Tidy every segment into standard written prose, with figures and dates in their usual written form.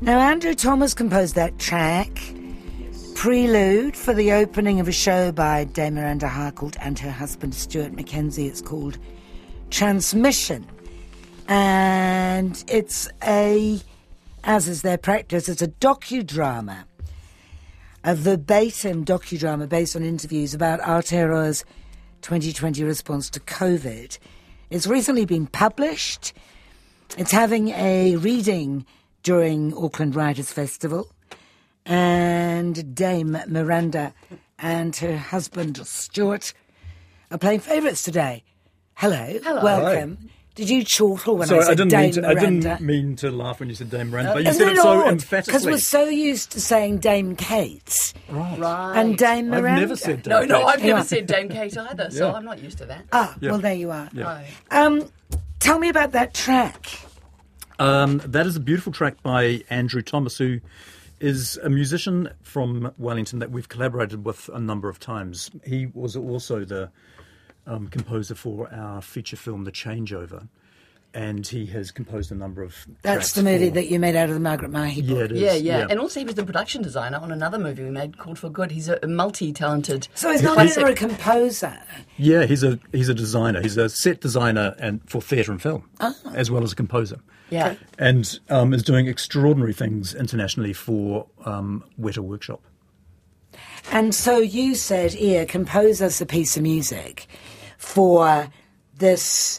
Now, Andrew Thomas composed that track, prelude for the opening of a show by Dame Miranda Harcourt and her husband Stuart Mackenzie. It's called Transmission. And it's as is their practice, it's a docudrama, a verbatim docudrama based on interviews about Aotearoa's 2020 response to COVID. It's recently been published. It's having a reading during Auckland Writers' Festival. And Dame Miranda and her husband Stuart are playing favourites today. Hello. Welcome. Hi. Did you chortle when I said Dame Miranda? I didn't mean to laugh when you said Dame Miranda, but you said it so emphatically. Because we're so used to saying Dame Kate. Right. And Dame Miranda. I've never said Dame Kate. I've never said Dame Kate either, so I'm not used to that. Well, there you are. Yeah. Tell me about that track. That is a beautiful track by Andrew Thomas, who is a musician from Wellington that we've collaborated with a number of times. He was also the composer for our feature film, The Changeover, and he has composed a number of That's the movie that you made out of the Margaret Mahy book. Yeah, it is. Yeah. And also he was the production designer on another movie we made called For Good. He's a multi-talented... So he's not only a composer. Yeah, he's a designer. He's a set designer and for theatre and film, as well as a composer. Yeah. And is doing extraordinary things internationally for Weta Workshop. And so you said, compose us a piece of music for this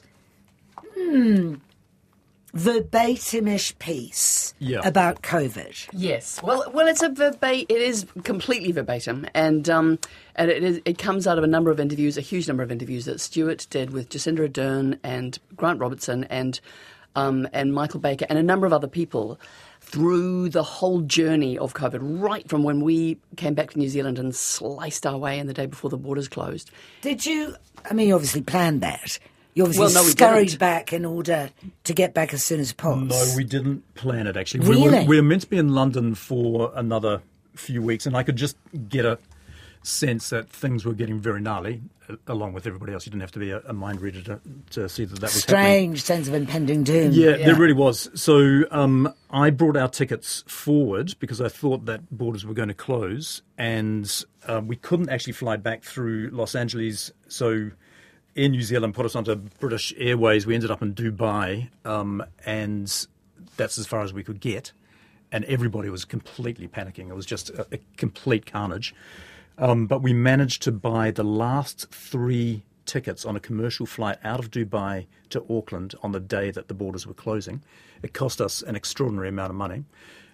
verbatim-ish piece about COVID. Yes. Well, it's it is completely verbatim, and it comes out of a huge number of interviews that Stuart did with Jacinda Ardern and Grant Robertson and Michael Baker and a number of other people through the whole journey of COVID, right from when we came back to New Zealand and sliced our way in the day before the borders closed. Did you, you obviously planned that. You obviously scurried back in order to get back as soon as possible. No, we didn't plan it, actually. Really? We were meant to be in London for another few weeks, and I could just get a sense that things were getting very gnarly, along with everybody else. You didn't have to be a mind reader to see that was happening. Strange sense of impending doom. Yeah, there really was. So I brought our tickets forward because I thought that borders were going to close, and we couldn't actually fly back through Los Angeles. So Air New Zealand put us onto British Airways. We ended up in Dubai, and that's as far as we could get. And everybody was completely panicking. It was just a complete carnage. But we managed to buy the last 3 tickets on a commercial flight out of Dubai to Auckland on the day that the borders were closing. It cost us an extraordinary amount of money.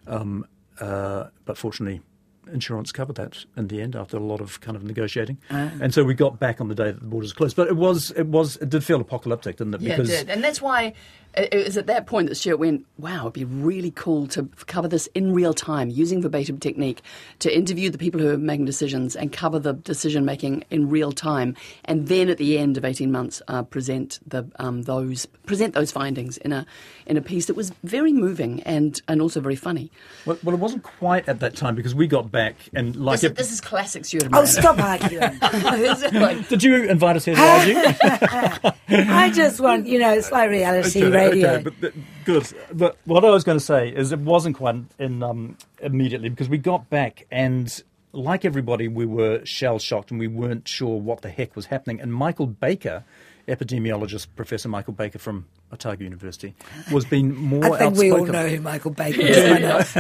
But fortunately, insurance covered that in the end after a lot of kind of negotiating. And so we got back on the day that the borders closed. But it did feel apocalyptic, didn't it? Because it did. And that's why it was at that point that Stuart went, wow, it'd be really cool to cover this in real time using verbatim technique, to interview the people who are making decisions and cover the decision making in real time, and then at the end of 18 months present those findings in a piece that was very moving and also very funny. Well, it wasn't quite at that time because we got back and this is classic Stuart. Oh, stop arguing! Did you invite us here to argue? I just want, it's like reality radio. Okay, but good. But what I was going to say is it wasn't quite in immediately because we got back and, like everybody, we were shell-shocked and we weren't sure what the heck was happening. And Michael Baker, epidemiologist Professor Michael Baker from Otago University, was being more outspoken. I think we all know who Michael Baker is.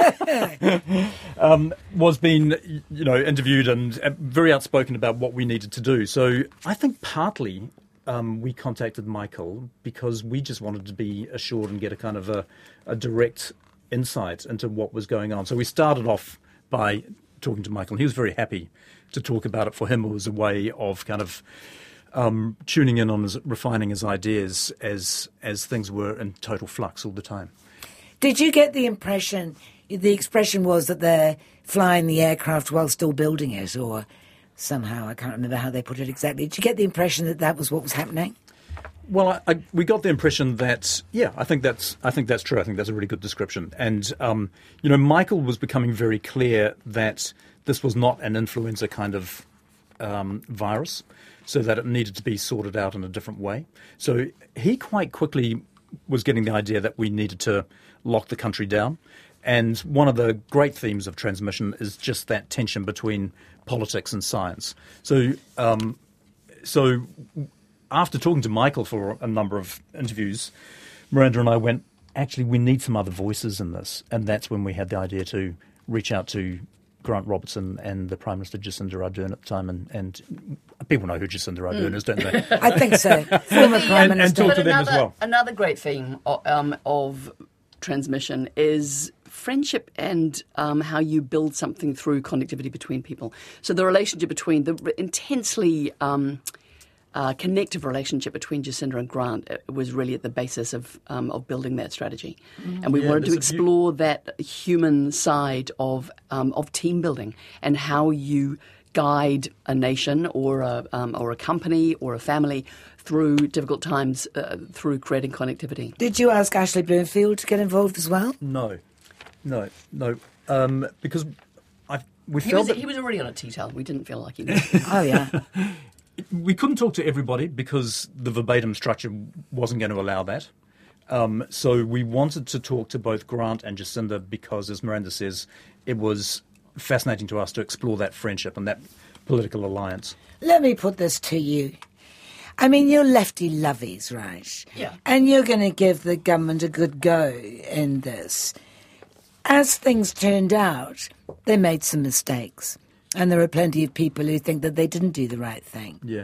Was being, interviewed and very outspoken about what we needed to do. So I think partly we contacted Michael because we just wanted to be assured and get a kind of a direct insight into what was going on. So we started off by talking to Michael, and he was very happy to talk about it. For him, it was a way of kind of tuning in on refining his ideas as things were in total flux all the time. Did you get the impression, the expression was that they're flying the aircraft while still building it, or somehow, I can't remember how they put it exactly. Did you get the impression that was what was happening? Well, we got the impression that, I think that's true. I think that's a really good description. And, Michael was becoming very clear that this was not an influenza kind of virus, so that it needed to be sorted out in a different way. So he quite quickly was getting the idea that we needed to lock the country down. And one of the great themes of Transmission is just that tension between politics and science. So after talking to Michael for a number of interviews, Miranda and I went, actually, we need some other voices in this. And that's when we had the idea to reach out to Grant Robertson and the Prime Minister Jacinda Ardern at the time. And people know who Jacinda Ardern is, don't they? I think so. Former Prime Minister. And talk to them as well. Another great theme of Transmission is friendship and how you build something through connectivity between people. So the relationship between the intensely connective relationship between Jacinda and Grant was really at the basis of building that strategy, and we wanted to explore that human side of team building and how you guide a nation or a company or a family through difficult times through creating connectivity. Did you ask Ashley Bloomfield to get involved as well? No. Because he was already on a tea towel. We didn't feel like he was. Oh, yeah. We couldn't talk to everybody because the verbatim structure wasn't going to allow that. So we wanted to talk to both Grant and Jacinda because, as Miranda says, it was fascinating to us to explore that friendship and that political alliance. Let me put this to you. I mean, you're lefty lovies, right? Yeah. And you're going to give the government a good go in this. As things turned out, they made some mistakes. And there are plenty of people who think that they didn't do the right thing. Yeah.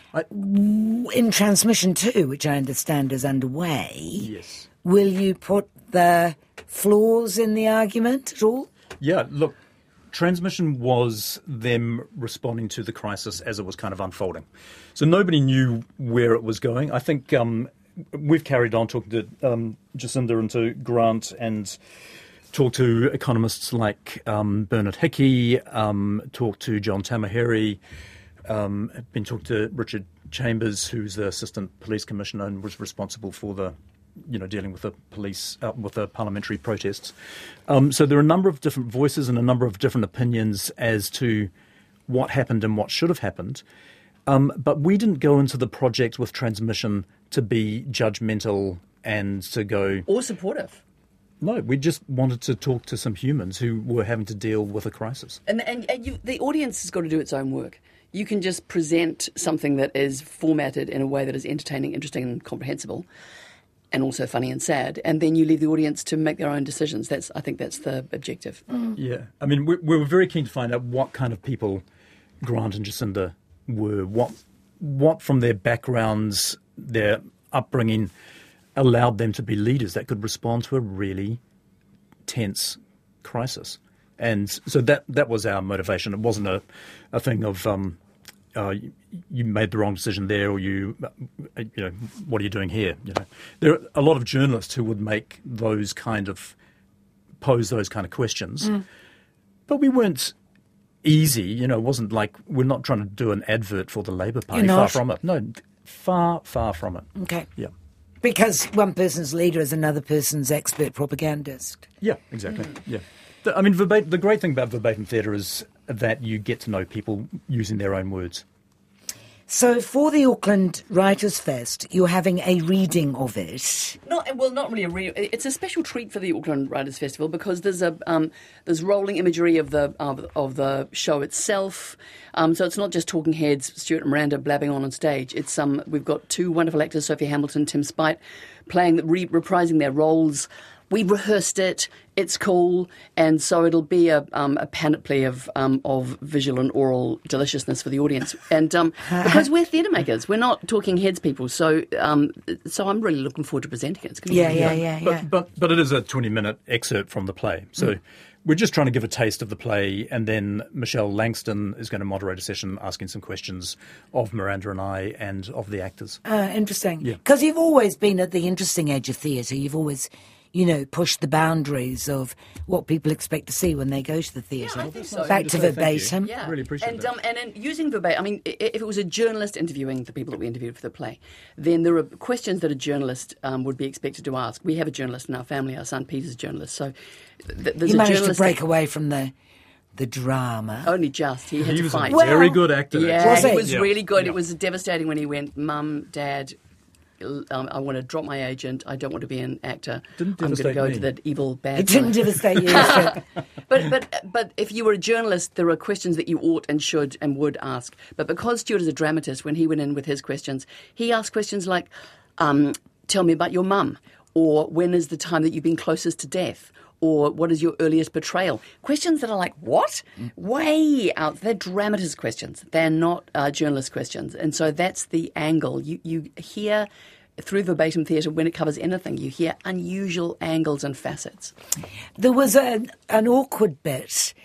In Transmission 2, which I understand is underway, Yes. will you put the flaws in the argument at all? Yeah, look, Transmission was them responding to the crisis as it was kind of unfolding. So nobody knew where it was going. I think we've carried on talking to Jacinda and to Grant and talked to economists like Bernard Hickey, talked to John Tamaheri, been talking to Richard Chambers, who's the Assistant Police Commissioner and was responsible for the, dealing with the police, with the parliamentary protests. So there are a number of different voices and a number of different opinions as to what happened and what should have happened. But we didn't go into the project with Transmission to be judgmental and to go... Or supportive. No, we just wanted to talk to some humans who were having to deal with a crisis. And the audience has got to do its own work. You can just present something that is formatted in a way that is entertaining, interesting and comprehensible, and also funny and sad, and then you leave the audience to make their own decisions. I think that's the objective. Yeah. I mean, we were very keen to find out what kind of people Grant and Jacinda were, what from their backgrounds, their upbringing, allowed them to be leaders that could respond to a really tense crisis. And so that was our motivation. It wasn't a thing of you made the wrong decision there, or what are you doing here? There are a lot of journalists who would pose those kind of questions, but we weren't easy. It wasn't like we're not trying to do an advert for the Labour Party. Far from it. No, far from it. Okay. Yeah. Because one person's leader is another person's expert propagandist. Yeah, exactly. Yeah. I mean, the great thing about verbatim theatre is that you get to know people using their own words. So for the Auckland Writers' Fest, you're having a reading of it. Not really it's a special treat for the Auckland Writers' Festival because there's rolling imagery of the show itself. So it's not just talking heads, Stuart and Miranda blabbing on stage. It's we've got two wonderful actors, Sophie Hamilton, Tim Spite, reprising their roles. We rehearsed it. It's cool, and so it'll be a panoply of visual and oral deliciousness for the audience. And because we're theatre makers, we're not talking heads people. So I'm really looking forward to presenting it. It's gonna be Yeah. But it is a 20-minute excerpt from the play. So we're just trying to give a taste of the play, and then Michelle Langston is going to moderate a session asking some questions of Miranda and I and of the actors. Interesting. Yeah. Because you've always been at the interesting edge of theatre. You've always push the boundaries of what people expect to see when they go to the theatre. Yeah, I think so. Back to verbatim. Yeah, really appreciate that. And in using verbatim, I mean, if it was a journalist interviewing the people that we interviewed for the play, then there are questions that a journalist would be expected to ask. We have a journalist in our family. Our son Peter's a journalist, so there's You a managed journalist to break away from the drama. Only just. He had to fight. He was a very good actor. Yeah, Was he? he was really good. Yeah. It was devastating when he went, Mum, Dad, I want to drop my agent. I don't want to be an actor. Didn't I'm going to devastate go me. to that evil bad. It didn't life." devastate you. Stuart. But if you were a journalist, there are questions that you ought and should and would ask. But because Stuart is a dramatist, when he went in with his questions, he asked questions like, "Tell me about your mum," or "When is the time that you've been closest to death?" Or what is your earliest betrayal? Questions that are like, what? Way out. They're dramatist questions. They're not journalist questions. And so that's the angle. You hear through verbatim theatre, when it covers anything, you hear unusual angles and facets. There was an awkward bit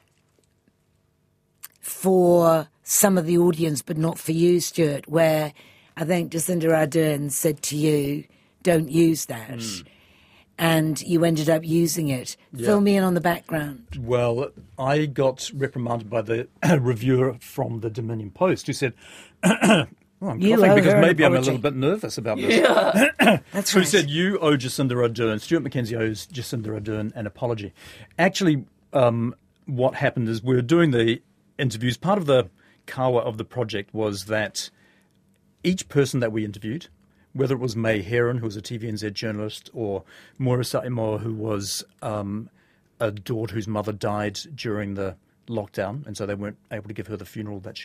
for some of the audience, but not for you, Stuart, where I think Jacinda Ardern said to you, "Don't use that." And you ended up using it. Yeah. Fill me in on the background. Well, I got reprimanded by the reviewer from the Dominion Post who said, "Oh, I'm You coughing owe because her an maybe I'm a apology." little bit nervous about this." That's Who right. said, "You owe Jacinda Ardern, Stuart Mackenzie owes Jacinda Ardern an apology." Actually, what happened is we were doing the interviews. Part of the kawa of the project was that each person that we interviewed, whether it was May Heron, who was a TVNZ journalist, or Moira Sa'imoa, who was a daughter whose mother died during the lockdown, and so they weren't able to give her the funeral that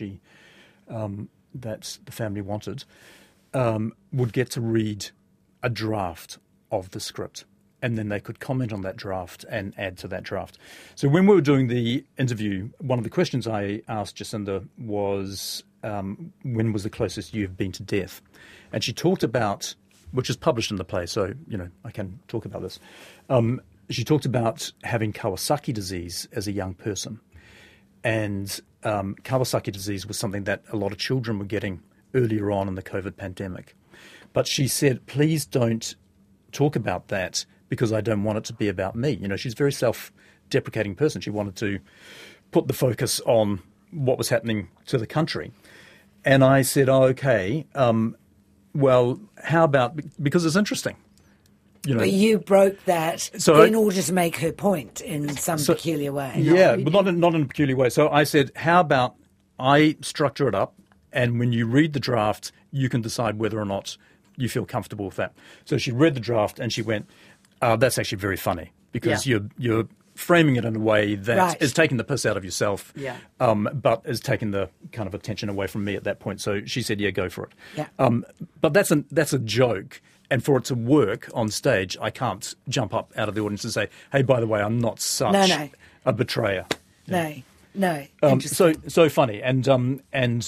that the family wanted, would get to read a draft of the script, and then they could comment on that draft and add to that draft. So when we were doing the interview, one of the questions I asked Jacinda was, when was the closest you've been to death? And she talked about, which is published in the play, so, I can talk about this. She talked about having Kawasaki disease as a young person. And Kawasaki disease was something that a lot of children were getting earlier on in the COVID pandemic. But she said, "Please don't talk about that because I don't want it to be about me." She's a very self-deprecating person. She wanted to put the focus on what was happening to the country. And I said, "Oh, okay. Well, how about, because it's interesting." But you broke that in order to make her point in some peculiar way. Yeah, but not in a peculiar way. So I said, how about I structure it up, and when you read the draft, you can decide whether or not you feel comfortable with that. So she read the draft and she went, "That's actually very funny because you're framing it in a way that is taking the piss out of yourself, but is taking the kind of attention away from me at that point." So she said, "Yeah, go for it." Yeah. But that's a joke. And for it to work on stage, I can't jump up out of the audience and say, "Hey, by the way, I'm not such a betrayer." No. So funny. And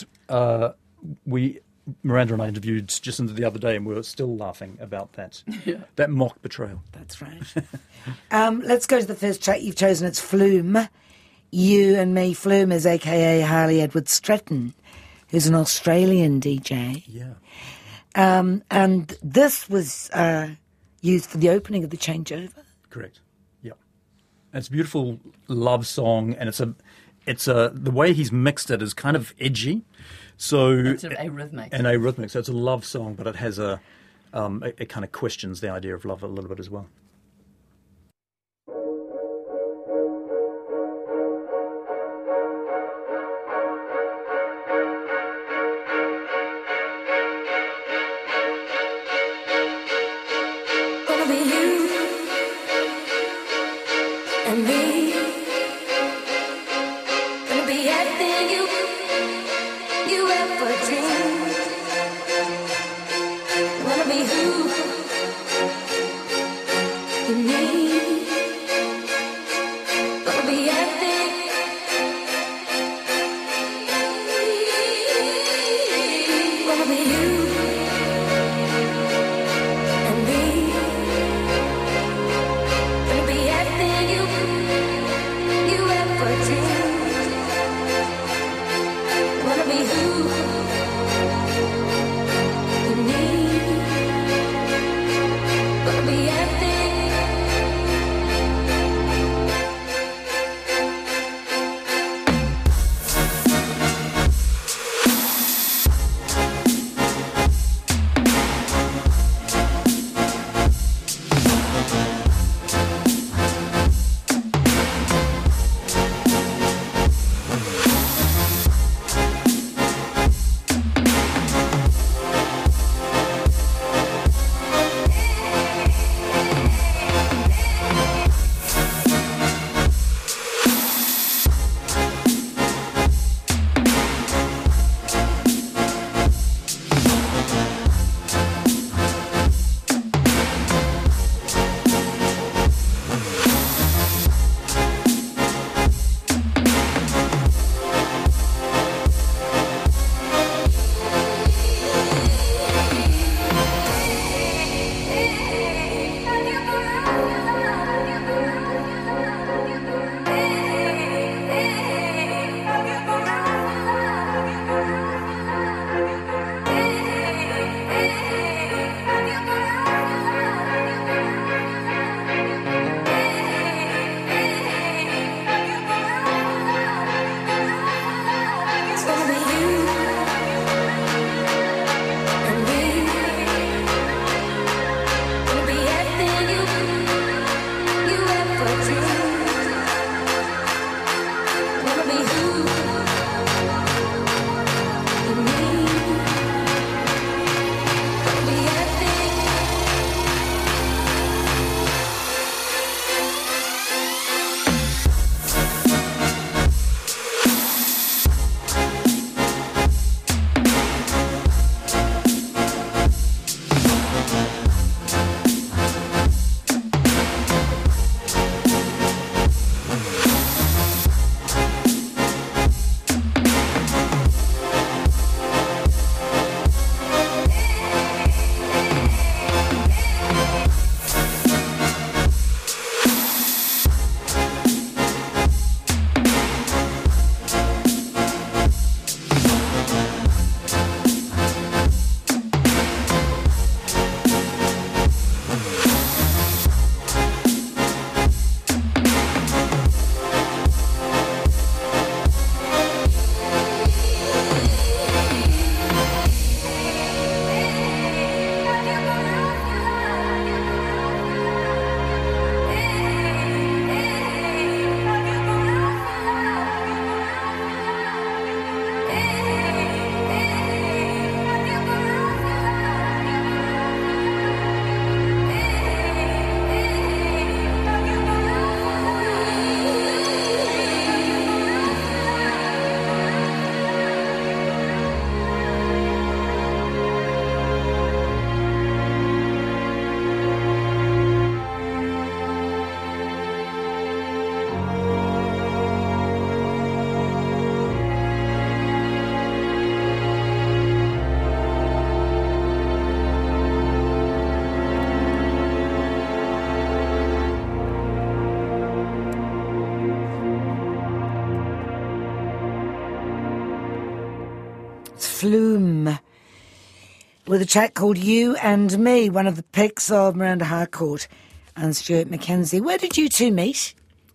Miranda and I interviewed Jacinda the other day, and we were still laughing about that mock betrayal. That's right. Let's go to the first track you've chosen. It's Flume. You and Me. Flume is a.k.a. Harley Edward Stretton, who's an Australian DJ. Yeah. And this was used for the opening of The Changeover. Correct. Yeah. And it's a beautiful love song, and it's the way he's mixed it is kind of edgy. So It's arrhythmic. And arrhythmic. So it's a love song, but it has it kind of questions the idea of love a little bit as well. Gonna be you and me. Gonna be everything you ever dreamed. Wanna be who you need. Gonna be everything. Gonna be you and me. Gonna be everything you Flume with a track called You and Me, one of the picks of Miranda Harcourt and Stuart Mackenzie. Where did you two meet?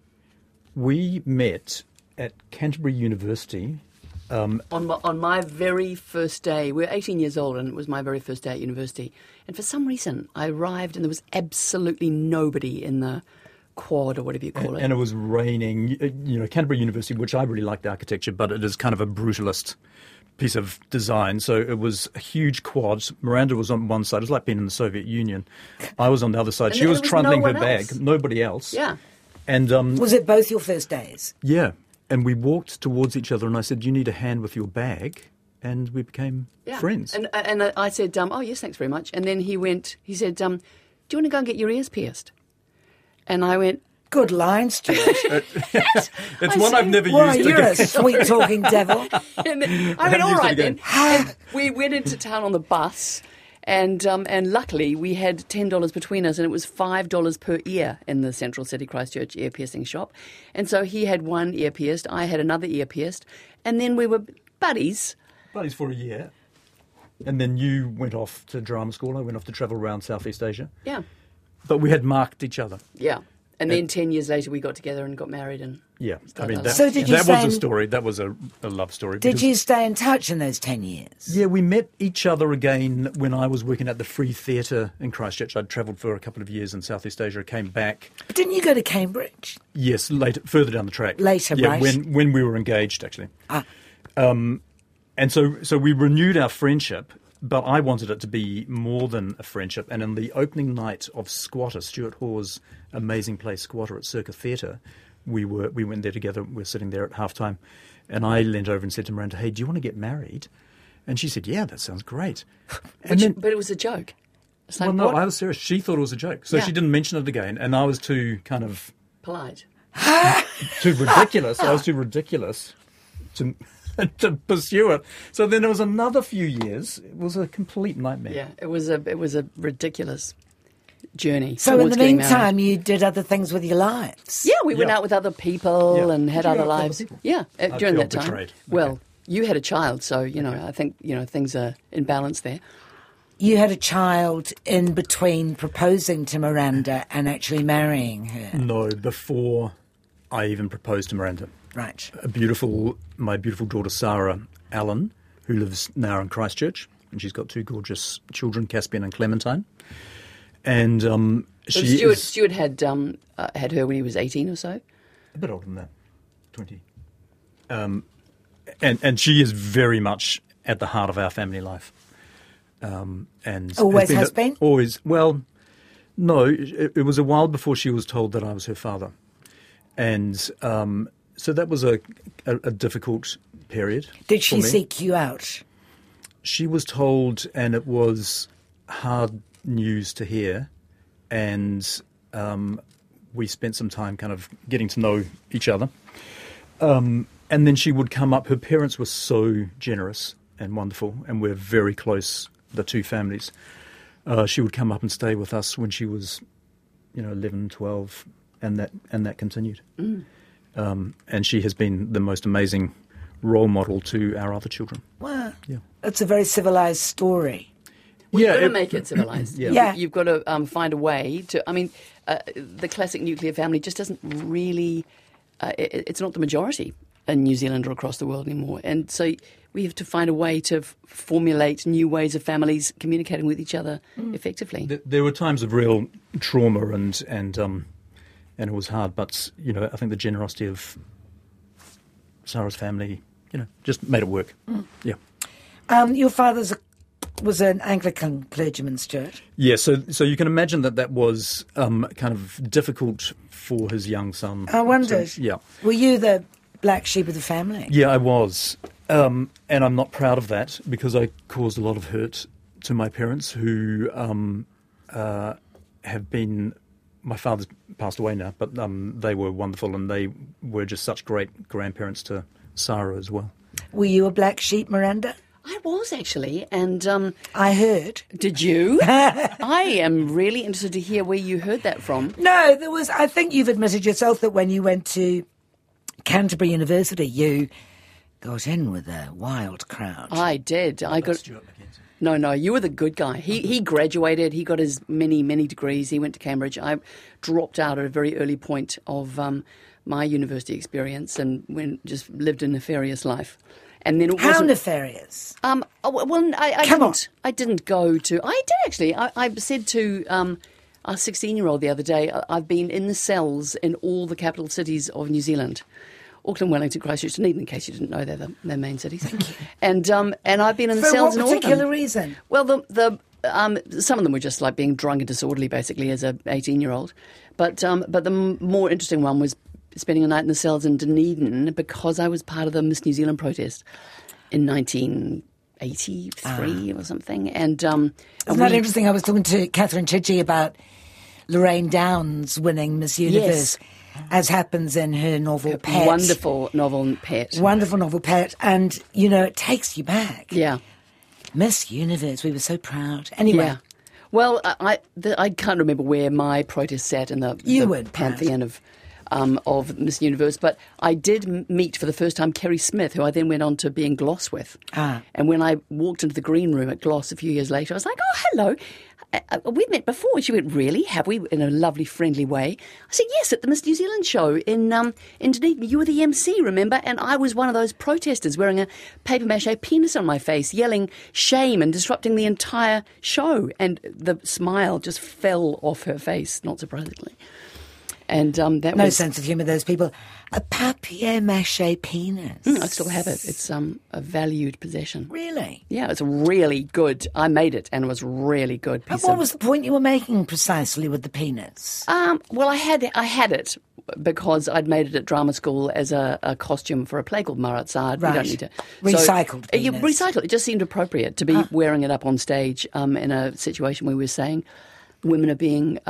We met at Canterbury University. On my very first day. We were 18 years old and it was my very first day at university. And for some reason, I arrived and there was absolutely nobody in the quad or whatever you call it. And it was raining. Canterbury University, which I really liked architecture, but it is kind of a brutalist piece of design. So it was a huge quad. Miranda was on one side. It was like being in the Soviet Union. I was on the other side. And she was there was trundling no her one bag. else. Nobody else. Yeah. And Was it both your first days? yeah. And we walked towards each other and I said, you need a hand with your bag. And we became friends. And I said, oh, yes, thanks very much. And then he said, do you want to go and get your ears pierced? And I went, Good line, Stuart. It's one I've never Well, used. you're a sweet-talking devil. and then, I went, all right then. And we went into town on the bus. And luckily, we had $10 between us, and it was $5 per ear in the Central City Christchurch ear piercing shop. And so he had one ear pierced, I had another ear pierced, and then we were buddies. Buddies for a year. And then you went off to drama school. I went off to travel around Southeast Asia. Yeah, But we had marked each other. yeah. And then 10 years later, we got together and got married. And Yeah. I mean, that, So did you that was say- a story. That was a love story. Did because- you stay in touch in those 10 years? Yeah, we met each other again when I was working at the Free Theatre in Christchurch. I'd travelled for a couple of years in Southeast Asia, came back. But didn't you go to Cambridge? Yes, later, further down the track. Later, yeah, right. when we were engaged, actually. Ah. And so we renewed our friendship, but I wanted it to be more than a friendship. And in the opening night of Squatter, Stuart Hawes' amazing play Squatter at Circa Theatre, we went there together. We were sitting there at halftime, and I leant over and said to Miranda, "Hey, do you want to get married?" And she said, "Yeah, that sounds great." but it was a joke. It's like, well, no, what? I was serious. She thought it was a joke, so Yeah. she didn't mention it again. And I was too kind of Polite. too ridiculous. I was too ridiculous to pursue it. So then there was another few years. It was a complete nightmare. Yeah, it was a ridiculous journey. So in towards the getting meantime, married. you did other things with your lives. Yeah, we went Yeah. out with other people Yeah. and had Did you other go out with other lives. people? Yeah, during felt that time. betrayed. Well, Okay. you had a child, so I think things are in balance there. You had a child in between proposing to Miranda and actually marrying her. No, before I even proposed to Miranda. Right. My beautiful daughter Sarah Allen, who lives now in Christchurch, and she's got two gorgeous children, Caspian and Clementine. And So she Stuart, is Stuart had her when he was 18 or so. a bit older than that, 20. And she is very much at the heart of our family life. And Always has been? Always. Well, no, it was a while before she was told that I was her father. And so that was a difficult period. Did she for me. seek you out? She was told, and it was hard news to hear. And we spent some time kind of getting to know each other. And then she would come up. Her parents were so generous and wonderful, and we're very close, the two families. She would come up and stay with us when she was, 11, 12, and that continued. And she has been the most amazing role model to our other children. Well, Yeah. it's a very civilised story. You've got to make it civilised. Yeah. You've got to find a way to. I mean, the classic nuclear family just doesn't really. It's not the majority in New Zealand or across the world anymore, and so we have to find a way to formulate new ways of families communicating with each other effectively. There were times of real trauma and it was hard, but I think the generosity of Sarah's family, just made it work. Yeah. Your father was an Anglican clergyman, Stuart. Yeah, so you can imagine that was kind of difficult for his young son. I wondered. So, yeah. Were you the black sheep of the family? Yeah, I was. And I'm not proud of that because I caused a lot of hurt to my parents who have been... My father's passed away now, but they were wonderful and they were just such great grandparents to Sarah as well. Were you a black sheep, Miranda? I was actually, and I heard. did you? I am really interested to hear where you heard that from. No, there was. I think you've admitted yourself that when you went to Canterbury University, you got in with a wild crowd. I did. I got. Stuart Mackenzie. No, you were the good guy. He graduated. He got his many degrees. He went to Cambridge. I dropped out at a very early point of my university experience and just lived a nefarious life. And then it How wasn't. nefarious? Well, I Come didn't. on. I didn't go to. I did actually. I said to a 16-year-old the other day, I've been in the cells in all the capital cities of New Zealand. Auckland, Wellington, Christchurch, Dunedin, in case you didn't know, they're the main cities. Thank you. And I've been in the For cells what in all of them. particular reason? Well, some of them were just like being drunk and disorderly, basically, as a 18-year-old. But the more interesting one was spending a night in the cells in Dunedin because I was part of the Miss New Zealand protest in 1983 or something. And Isn't that interesting? I was talking to Catherine Chidgey about Lorraine Downs winning Miss Universe, as happens in her novel Pet. Wonderful novel, Pet. Wonderful novel, Pet. And, it takes you back. Yeah. Miss Universe, we were so proud. Anyway. Yeah. Well, I can't remember where my protest sat in the pantheon of Miss Universe, but I did meet for the first time Kerry Smith, who I then went on to be in Gloss with. And when I walked into the green room at Gloss a few years later, I was like, oh, hello. We've met before. And she went, really? Have we? In a lovely, friendly way. I said, yes, at the Miss New Zealand show in Dunedin. You were the MC, remember? And I was one of those protesters wearing a papier-mâché penis on my face, yelling shame and disrupting the entire show. And the smile just fell off her face, not surprisingly. And that No was... sense of humour, those people. A papier-mâché penis. I still have it. It's a valued possession. Really? Yeah, it's really good. I made it, and it was really good. And what was the point you were making precisely with the penis? Well, I had it because I'd made it at drama school as a costume for a play called Marat Sard. Right. We don't need to Recycled Yeah, penis. recycled. It just seemed appropriate to be wearing it up on stage in a situation where we were saying women are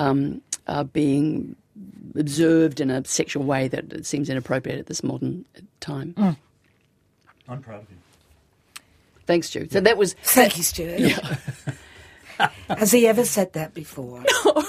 being observed in a sexual way that it seems inappropriate at this modern time. I'm proud of you. Thanks, Stu. So that was... Thank you, Stuart. Yeah. Has he ever said that before?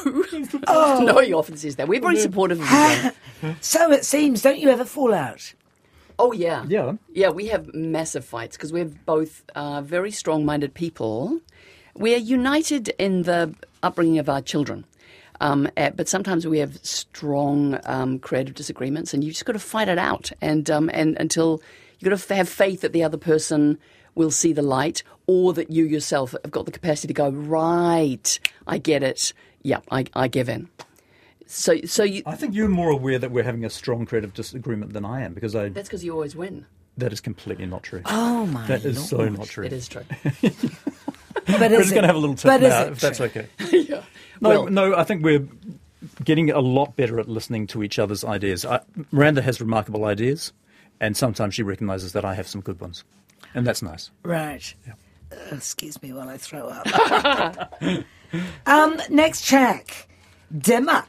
No, he often says that. We're very supportive of each other. So it seems. Don't you ever fall out? Oh, yeah. Yeah. Yeah, we have massive fights because we're both very strong-minded people. We are united in the upbringing of our children. But sometimes we have strong creative disagreements, and you just got to fight it out. And until you got to have faith that the other person will see the light, or that you yourself have got the capacity to go, right, I get it. Yeah, I give in. So you. I think you're more aware that we're having a strong creative disagreement than I am, because That's because you always win. that is completely not true. Oh, my That is Lord. so not true. It is true. But We're is just going it? to have a little tip But is now, it if that's true? okay. Yeah. No, I think we're getting a lot better at listening to each other's ideas. Miranda has remarkable ideas, and sometimes she recognises that I have some good ones, and that's nice. Right. Excuse me while I throw up. Next track, Dimmer.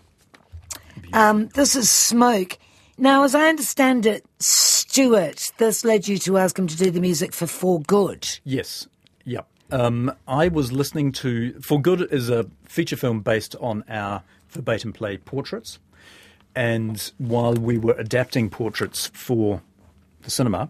This is Smoke. Now, as I understand it, Stuart, this led you to ask him to do the music for For Good. Yes. Yep. I was listening to... For Good is a feature film based on our verbatim play Portraits. And while we were adapting Portraits for the cinema,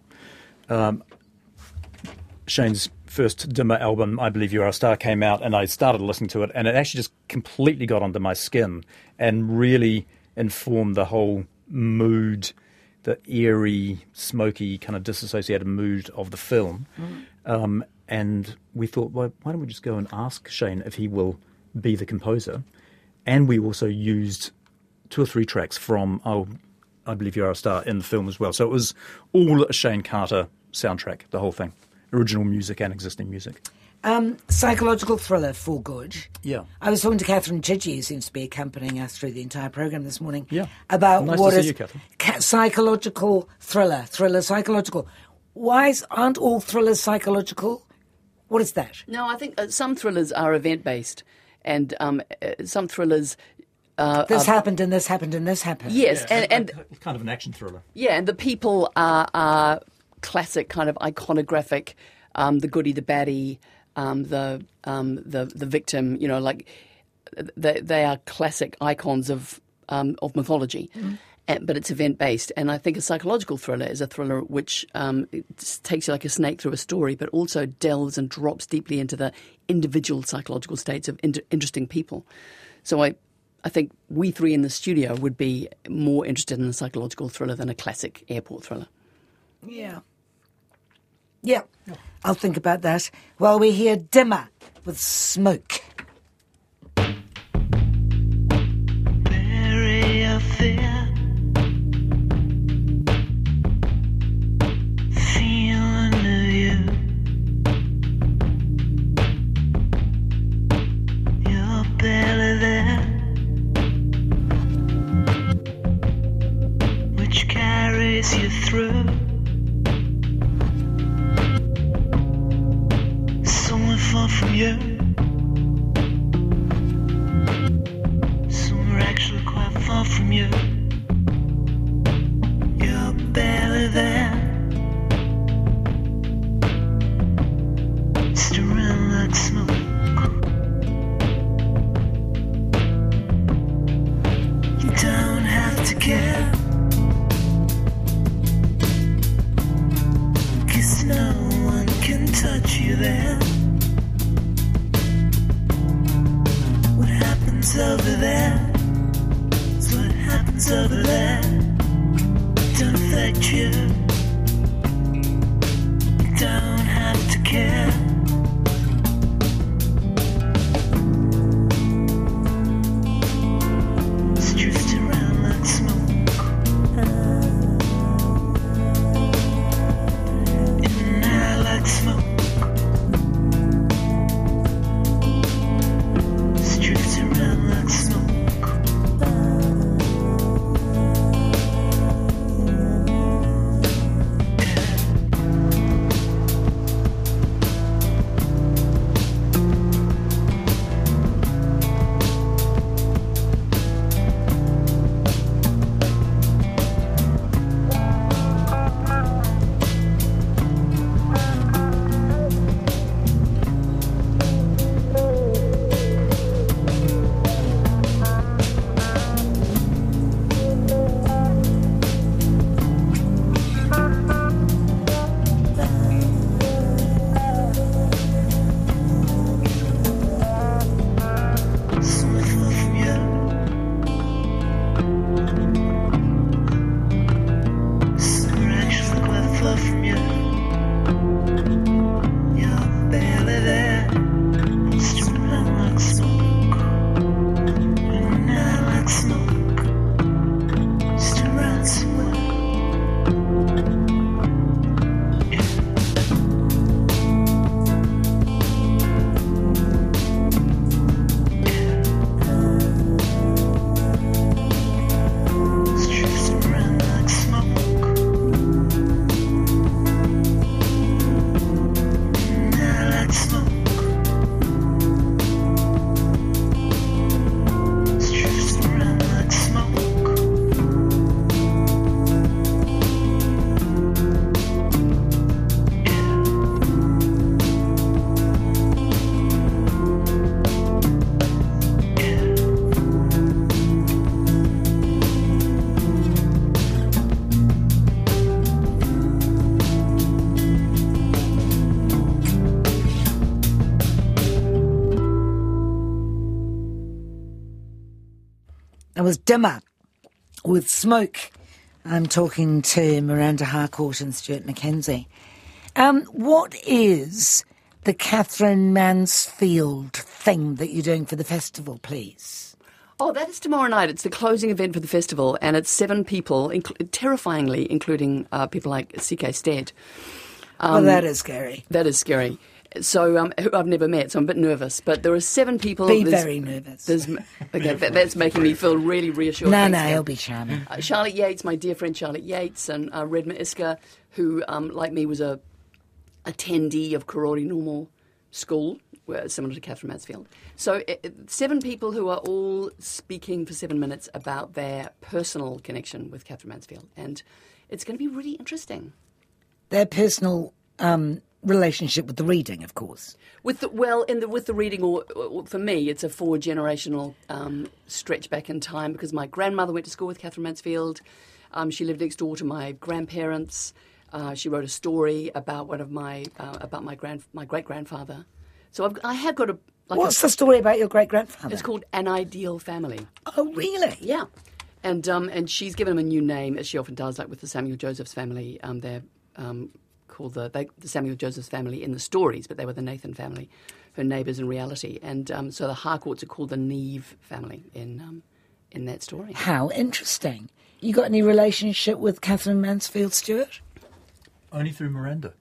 Shane's first Dimmer album, I Believe You Are a Star, came out, and I started listening to it, and it actually just completely got under my skin and really informed the whole mood, the eerie, smoky, kind of disassociated mood of the film. And we thought, well, why don't we just go and ask Shane if he will be the composer? And we also used 2 or 3 tracks from I Believe You Are a Star in the film as well. So it was all a Shane Carter soundtrack, the whole thing. Original music and existing music. Psychological thriller, For Good. Yeah. I was talking to Catherine Chidgey, who seems to be accompanying us through the entire programme this morning. Yeah. About Nice what to is see you, Catherine. Psychological thriller, psychological. Aren't all thrillers psychological? What is that? No, I think some thrillers are event-based, and some thrillers... This happened and this happened and this happened. Yes, Yeah, and kind of an action thriller. yeah, and the people are classic, kind of iconographic, the goody, the baddie, the victim. You know, like they are classic icons of mythology, but it's event-based. And I think a psychological thriller is a thriller which it takes you like a snake through a story, but also delves and drops deeply into the individual psychological states of interesting people. So I think we three in the studio would be more interested in a psychological thriller than a classic airport thriller. Yeah. Yeah, I'll think about that. While we hear Dimmer with Smoke. Bury your fear. Feel under you. You're barely there, which carries you through. Somewhere far from you. Somewhere actually quite far from you. You're barely there. Still around like smoke. You don't have to care, 'cause no one can touch you there. What happens over there is what happens over there. Don't affect you. You don't have to care. It's drifting around like smoke. In and out like smoke. It's drifting around like smoke. That was Dimmer with Smoke. I'm talking to Miranda Harcourt and Stuart Mackenzie. What is the Catherine Mansfield thing that you're doing for the festival, please? Oh, that is tomorrow night. It's the closing event for the festival, and it's 7 people, terrifyingly, including people like C.K. Stead. Well, that is scary. That is scary. So, who I've never met, so I'm a bit nervous. But there are 7 people. Be very nervous. Okay, that's making me feel really reassured. No, he'll be charming. Charlotte Yates, my dear friend Charlotte Yates, and Redma Iska, who, like me, was a attendee of Karori Normal School, similar to Catherine Mansfield. So 7 people who are all speaking for 7 minutes about their personal connection with Catherine Mansfield. And it's going to be really interesting. Their personal relationship with the reading, of course. With the reading, or for me, it's a 4-generational stretch back in time, because my grandmother went to school with Catherine Mansfield. She lived next door to my grandparents. She wrote a story about one of my great grandfather. So I have got a. What's the story about your great grandfather? It's called An Ideal Family. Oh, really? Yeah, and she's given him a new name, as she often does, like with the Samuel Joseph's family. They're called the Samuel Joseph's family in the stories, but they were the Nathan family, her neighbours in reality. And so the Harcourts are called the Neve family in that story. How interesting. You got any relationship with Catherine Mansfield Stewart? Only through Miranda.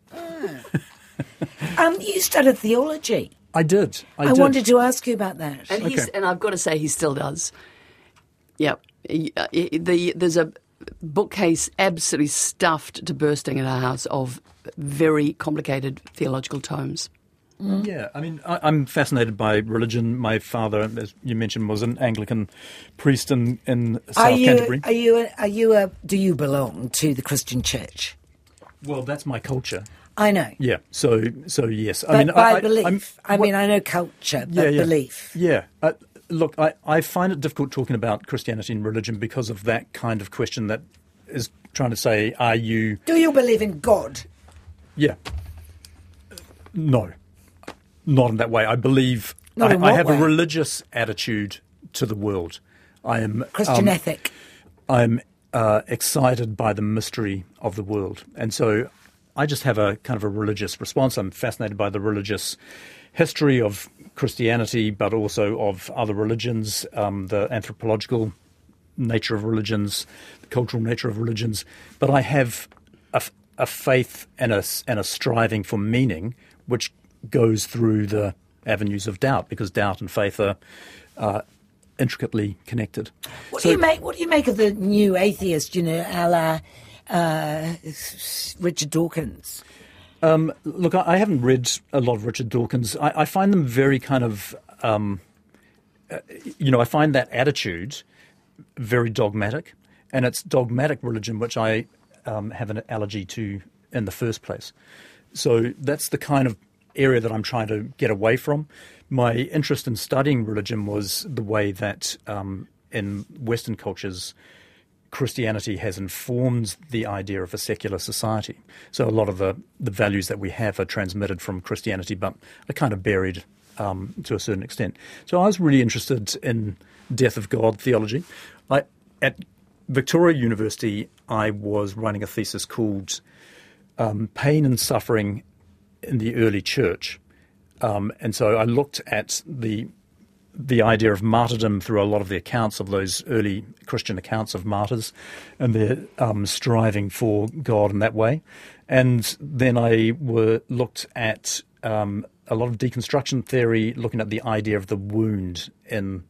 You studied theology. I did. I wanted to ask you about that. And and I've got to say, he still does. Yeah, there's a bookcase absolutely stuffed to bursting in our house of very complicated theological tomes. Yeah, I mean, I'm fascinated by religion. My father, as you mentioned, was an Anglican priest in South Canterbury. Do you belong to the Christian Church? Well, that's my culture. I know. Yeah, so yes. But by belief. I know culture, but belief. Yeah. Look, I find it difficult talking about Christianity and religion because of that kind of question that is trying to say, are you... Do you believe in God? Yeah. No. Not in that way. I believe... Not in I what have way? a religious attitude to the world. I am... Christian ethic. I'm excited by the mystery of the world. And so I just have a kind of a religious response. I'm fascinated by the religious history of Christianity, but also of other religions, the anthropological nature of religions, the cultural nature of religions. But I have a faith and a striving for meaning, which goes through the avenues of doubt, because doubt and faith are intricately connected. What do you make of the new atheist, a la Richard Dawkins? Look, I haven't read a lot of Richard Dawkins. I find them very kind of, I find that attitude very dogmatic, and it's dogmatic religion which I have an allergy to in the first place. So that's the kind of area that I'm trying to get away from. My interest in studying religion was the way that in Western cultures, Christianity has informed the idea of a secular society. So a lot of the values that we have are transmitted from Christianity, but are kind of buried to a certain extent. So I was really interested in death of God theology. At Victoria University, I was writing a thesis called Pain and Suffering in the Early Church. And so I looked at the idea of martyrdom through a lot of the accounts of those early Christian accounts of martyrs and their striving for God in that way. And then I looked at a lot of deconstruction theory, looking at the idea of the wound in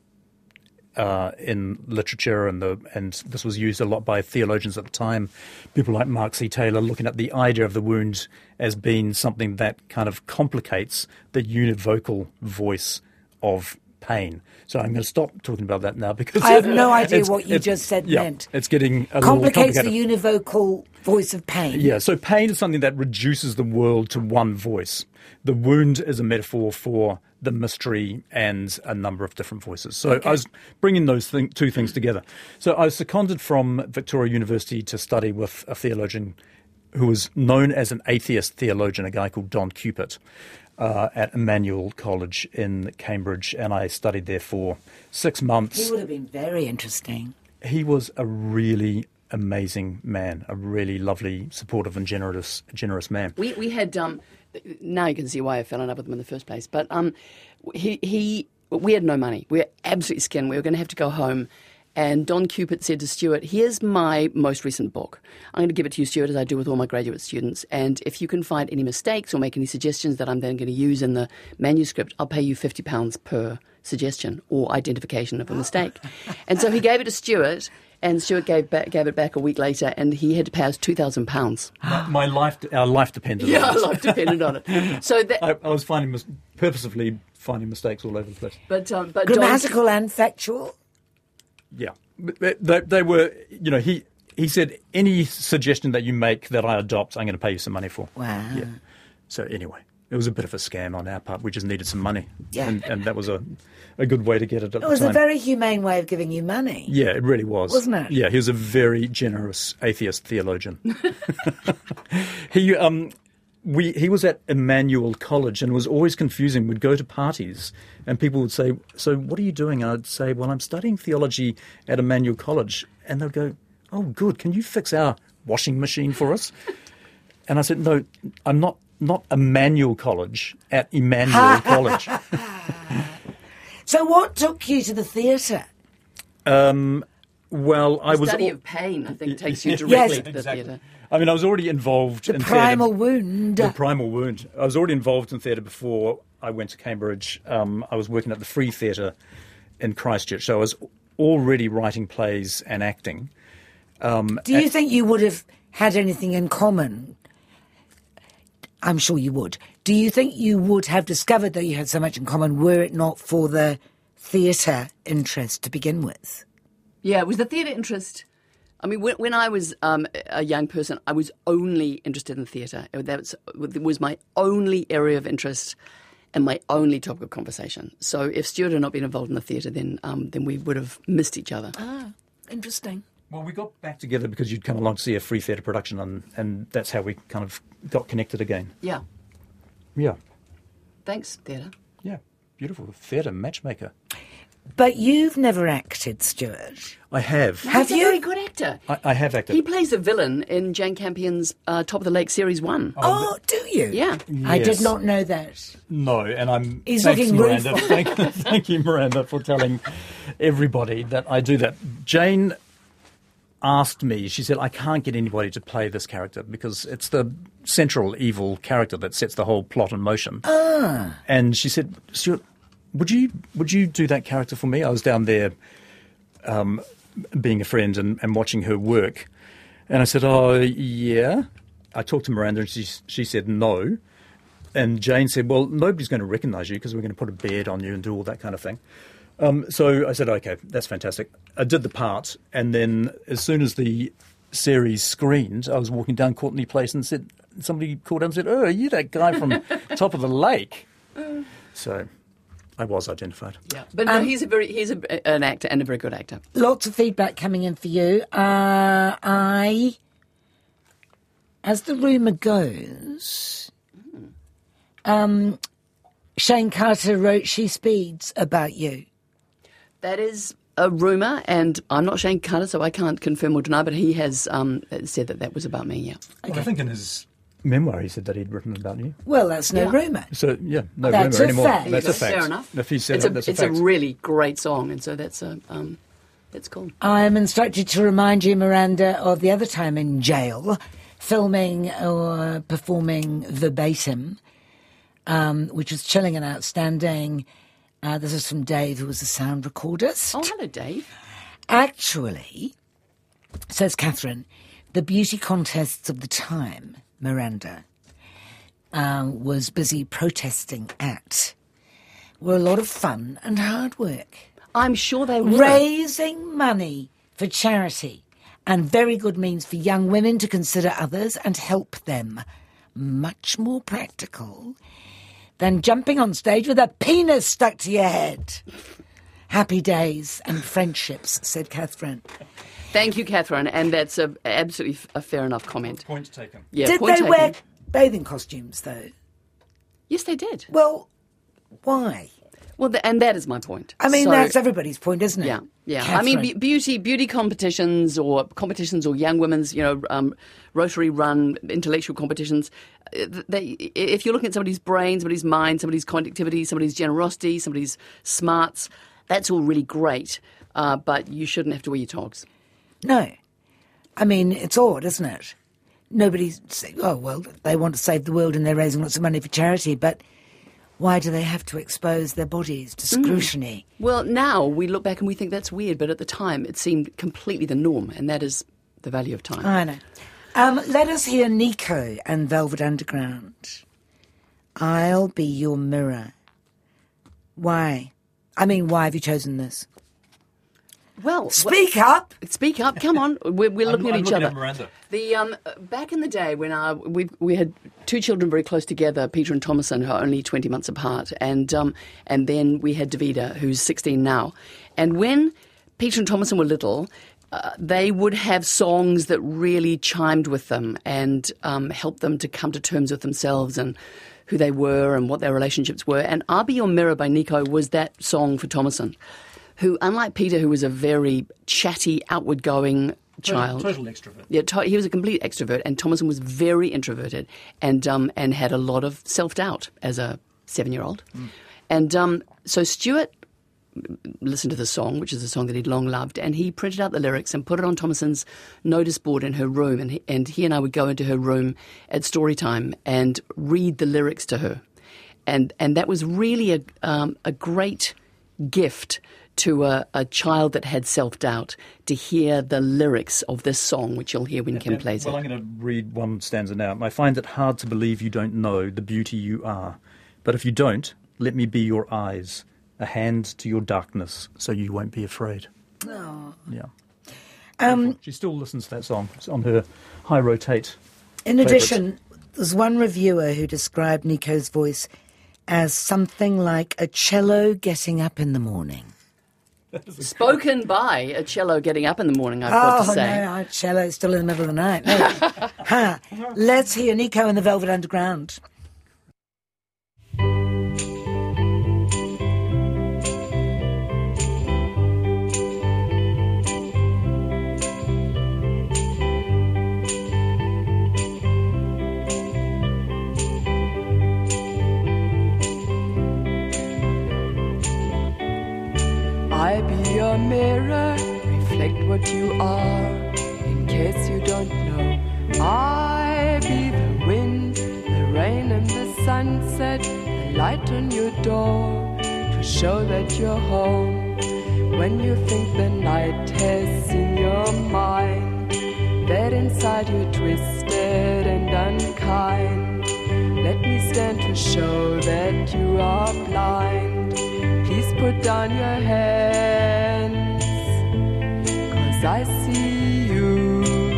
literature, and this was used a lot by theologians at the time, people like Mark C. Taylor, looking at the idea of the wound as being something that kind of complicates the univocal voice of pain. So I'm going to stop talking about that now because I have no idea what you just said meant. It's getting a complicates little complicated. The univocal voice of pain. Yeah, so pain is something that reduces the world to one voice. The wound is a metaphor for the mystery and a number of different voices. So okay. I was bringing those two things together. So I was seconded from Victoria University to study with a theologian who was known as an atheist theologian, a guy called Don Cupit, at Emmanuel College in Cambridge, and I studied there for 6 months. He would have been very interesting. He was a really amazing man, a really lovely, supportive and generous man. We had now you can see why I fell in love with him in the first place. But we had no money. We were absolutely skinned. We were going to have to go home. And Don Cupit said to Stuart, here's my most recent book. I'm going to give it to you, Stuart, as I do with all my graduate students. And if you can find any mistakes or make any suggestions that I'm then going to use in the manuscript, I'll pay you £50 per suggestion or identification of a mistake. And so he gave it to Stuart. And Stuart gave it back a week later, and he had to pay us £2,000. Our life depended on it. Yeah, our life depended on it. So I was purposefully finding mistakes all over the place. But grammatical and factual. Yeah, they were. He said any suggestion that you make that I adopt, I'm going to pay you some money for. Wow. Yeah. So anyway, it was a bit of a scam on our part. We just needed some money. Yeah. And that was a good way to get it at It the was time. a very humane way of giving you money. Yeah, it really was. Wasn't it? Yeah, he was a very generous atheist theologian. He was at Emmanuel College and was always confusing. We'd go to parties and people would say, "So what are you doing?" And I'd say, "Well, I'm studying theology at Emmanuel College." And they'd go, "Oh, good. Can you fix our washing machine for us?" And I said, "No, I'm not Emmanuel College, at Emmanuel College." So what took you to the theatre? Well, I The was... study of pain, I think, takes you directly Yes. to the theatre. I mean, I was already involved The in primal theatre. wound. The primal wound. I was already involved in theatre before I went to Cambridge. I was working at the Free Theatre in Christchurch, so I was already writing plays and acting. Do you think you would have had anything in common? I'm sure you would. Do you think you would have discovered that you had so much in common were it not for the theatre interest to begin with? Yeah, it was the theatre interest. I mean, when I was a young person, I was only interested in theatre. That was my only area of interest and my only topic of conversation. So if Stuart had not been involved in the theatre, then we would have missed each other. Ah, interesting. Well, we got back together because you'd come along to see a Free Theatre production, and that's how we kind of got connected again. Yeah. Yeah. Thanks, theatre. Yeah. Beautiful. Theatre matchmaker. But you've never acted, Stuart. I have. Have He's you? a very good actor. I have acted. He plays a villain in Jane Campion's Top of the Lake Series 1. Oh, do you? Yeah. I did Yes. not know that. No, and I'm... He's thanks, looking Miranda. rueful. Thank you, Miranda, for telling everybody that I do that. Jane asked me, she said, I can't get anybody to play this character because it's the central evil character that sets the whole plot in motion. And she said, Stuart, would you do that character for me? I was down there being a friend and watching her work. And I said, oh, yeah. I talked to Miranda and she said no. And Jane said, well, nobody's going to recognise you because we're going to put a beard on you and do all that kind of thing. So I said, okay, that's fantastic. I did the part, and then as soon as the series screened, I was walking down Courtney Place and somebody called up and said, oh, are you that guy from Top of the Lake? So I was identified. Yeah. But no, he's an actor and a very good actor. Lots of feedback coming in for you. As the rumour goes, Shane Carter wrote She Speeds about you. That is a rumour, and I'm not Shane Carter, so I can't confirm or deny, but he has said that was about me, yeah. Well, I think in his memoir he said that he'd written about you. Well, that's no Yeah. rumour. So, yeah, no That's rumour a anymore. fact. That's a fact. Fair enough. If he said It's it, that's a it's fact. a really great song, and so that's cool. I'm instructed to remind you, Miranda, of the other time in jail, filming or performing verbatim, which was chilling and outstanding. This is from Dave, who was a sound recordist. Oh, hello, Dave. Actually, says Catherine, the beauty contests of the time, Miranda, was busy protesting at, were a lot of fun and hard work. I'm sure they were. Raising money for charity and very good means for young women to consider others and help them. Much more practical than jumping on stage with a penis stuck to your head. Happy days and friendships, said Catherine. Thank you, Catherine, and that's absolutely a fair enough comment. Point taken. Yeah, Did point they taken. wear bathing costumes, though? Yes, they did. Well, why? Well, and that is my point. I mean, So- that's everybody's point, isn't it? Yeah, yeah. Catherine. I mean, beauty competitions or young women's, Rotary run intellectual competitions. If you're looking at somebody's brain, somebody's mind, somebody's conductivity, somebody's generosity, somebody's smarts, that's all really great. But you shouldn't have to wear your togs. No. I mean, it's odd, isn't it? Nobody's saying, oh, well, they want to save the world and they're raising lots of money for charity, but why do they have to expose their bodies to scrutiny? Well, now we look back and we think that's weird, but at the time it seemed completely the norm, and that is the value of time. I know. Let us hear Nico and Velvet Underground. I'll be your mirror. Why? I mean, why have you chosen this? Well, Speak up. Speak up! Come on, we're looking at I'm each looking other. at Miranda. The back in the day when we had two children very close together, Peter and Thomason, who are only 20 months apart, and then we had Davida, who's 16 now. And when Peter and Thomason were little, they would have songs that really chimed with them and helped them to come to terms with themselves and who they were and what their relationships were. And I'll Be Your Mirror by Nico was that song for Thomason, who, unlike Peter, who was a very chatty, outward-going child. Total extrovert. Yeah, he was a complete extrovert, and Thomason was very introverted and had a lot of self-doubt as a 7-year-old. And so Stuart listened to the song, which is a song that he'd long loved, and he printed out the lyrics and put it on Thomason's notice board in her room, and he and I would go into her room at story time and read the lyrics to her. And that was really a great gift to a child that had self-doubt to hear the lyrics of this song, which you'll hear when Kim plays Well, it. I'm going to read one stanza now. I find it hard to believe you don't know the beauty you are. But if you don't, let me be your eyes, a hand to your darkness, so you won't be afraid. Oh. Yeah. She still listens to that song. It's on her high rotate. In favourites. addition, there's one reviewer who described Nico's voice as something like a cello getting up in the morning. Spoken by a cello getting up in the morning, I've got to say. No, cello's still in the middle of the night. No. Ha. Let's hear Nico and the Velvet Underground. I be your mirror, reflect what you are, in case you don't know. I be the wind, the rain and the sunset, the light on your door, to show that you're home. When you think the night has seen your mind, that inside you're twisted and unkind. Let me stand to show that you are blind. Please put down your hands, 'cause I see you.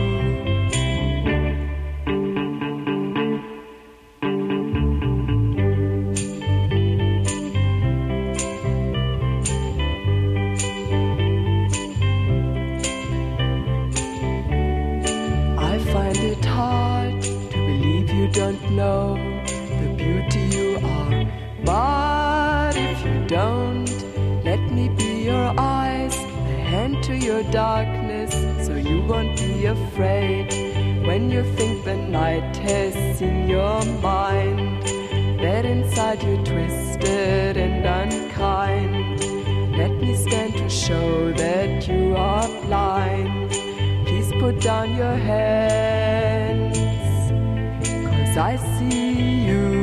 I find it hard to believe you don't know the beauty you are, but if you don't, let me be your eyes, a hand to your darkness, so you won't be afraid. When you think the night has seen your mind, that inside you're twisted and unkind. Let me stand to show that you are blind. Please put down your hands, 'cause I see you.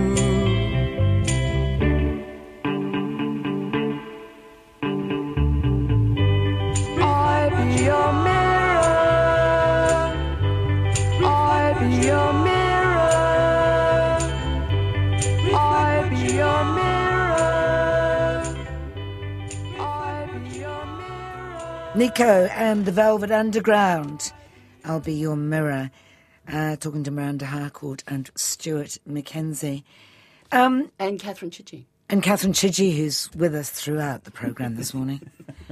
I be your mirror, I be your mirror, I be your mirror, I be your mirror. Nico and the Velvet Underground. I'll be your mirror. Talking to Miranda Harcourt and Stuart Mackenzie. And Catherine Chidgey. And Catherine Chidgey, who's with us throughout the programme this morning.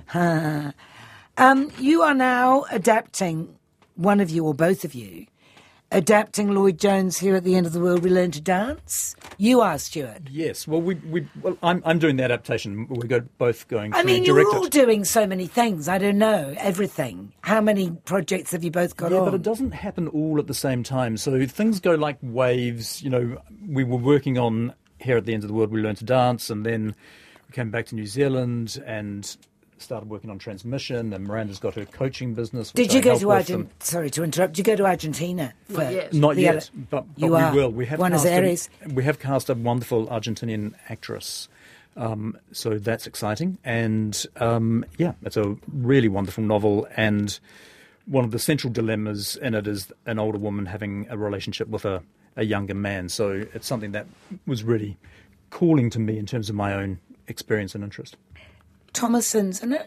You are now adapting, one of you or both of you, adapting Lloyd Jones' Here at the End of the World We Learn to Dance. You are, Stuart. Yes. Well, I'm doing the adaptation. We're both going to I mean, direct you're all it. doing so many things. I don't know, everything. How many projects have you both got Yeah, on? but it doesn't happen all at the same time. So things go like waves. You know, we were working on Here at the End of the World We Learn to Dance, and then we came back to New Zealand and started working on Transmission, and Miranda's got her coaching business. Did which you I go help to with, Argentina? Sorry to interrupt. Did you go to Argentina? Not yet. Not the yet, ele- but You we are. will. We have Buenos Aires. we have cast a wonderful Argentinian actress, so that's exciting. And it's a really wonderful novel. And one of the central dilemmas in it is an older woman having a relationship with a younger man. So it's something that was really calling to me in terms of my own experience and interest. Thomason's in it?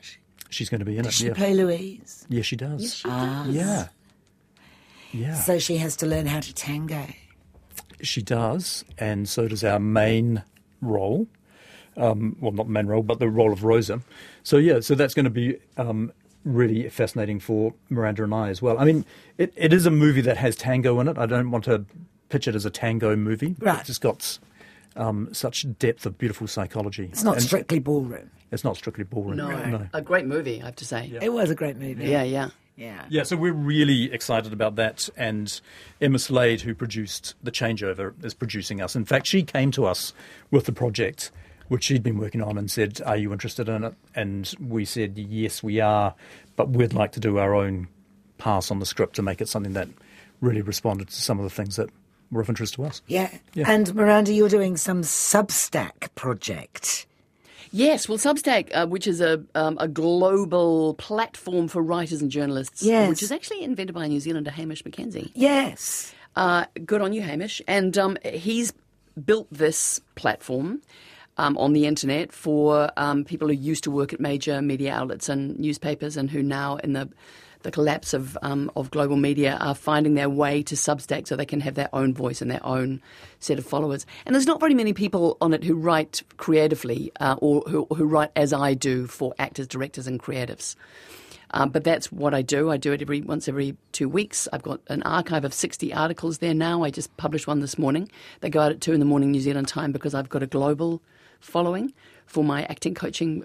She's going to be in Does it. she Yeah. play Louise? Yeah, she does. Yes, she does. Yeah. Yeah. So she has to learn how to tango. She does, and so does our main role. Well, not the main role, but the role of Rosa. So, yeah, so that's going to be really fascinating for Miranda and I as well. I mean, it is a movie that has tango in it. I don't want to pitch it as a tango movie. Right. It's just got such depth of beautiful psychology. It's not And strictly ballroom. It's not strictly ballroom. No, a great movie, I have to say. It was a great movie. Yeah, yeah. Yeah. Yeah, so we're really excited about that. And Emma Slade, who produced The Changeover, is producing us. In fact, she came to us with the project, which she'd been working on, and said, "Are you interested in it?" And we said, "Yes, we are, but we'd like to do our own pass on the script to make it something that really responded to some of the things that were of interest to us." Yeah. Yeah. And Miranda, you're doing some Substack project. Yes, well, Substack, which is a global platform for writers and journalists, Yes. which is actually invented by a New Zealander, Hamish Mackenzie. Yes. Good on you, Hamish. And he's built this platform on the internet for people who used to work at major media outlets and newspapers, and who now, in the collapse of global media, are finding their way to Substack so they can have their own voice and their own set of followers. And there's not very many people on it who write creatively or who write as I do for actors, directors and creatives. But that's what I do. I do it once every 2 weeks. I've got an archive of 60 articles there now. I just published one this morning. They go out at 2 a.m. New Zealand time, because I've got a global following for my acting coaching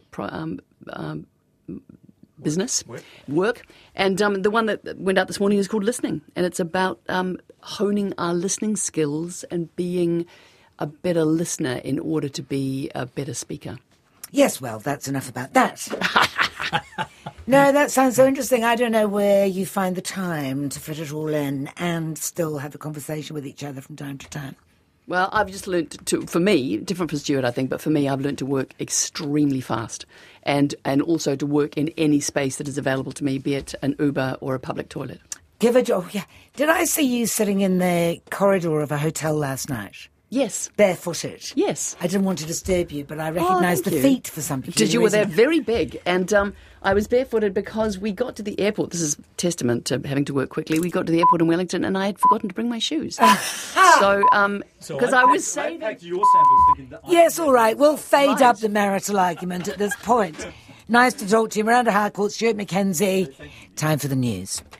business work. And the one that went out this morning is called Listening, and it's about honing our listening skills and being a better listener in order to be a better speaker. Yes, well, that's enough about that. No, that sounds so interesting. I don't know where you find the time to fit it all in and still have a conversation with each other from time to time. Well, I've just learnt to, for me, different from Stuart, I think, but for me, I've learnt to work extremely fast and also to work in any space that is available to me, be it an Uber or a public toilet. Give it. Oh, yeah. Did I see you sitting in the corridor of a hotel last night? Yes. Barefooted? Yes. I didn't want to disturb you, but I recognised thank the you. feet for some Did you? Were reason. they very big? And I was barefooted because we got to the airport. This is testament to having to work quickly. We got to the airport in Wellington and I had forgotten to bring my shoes. So, because I was saving... packed your sandals thinking that Yes, all right. We'll fade Right. up the marital argument at this point. Nice to talk to you. Miranda Harcourt, Stuart Mackenzie. Time for the news.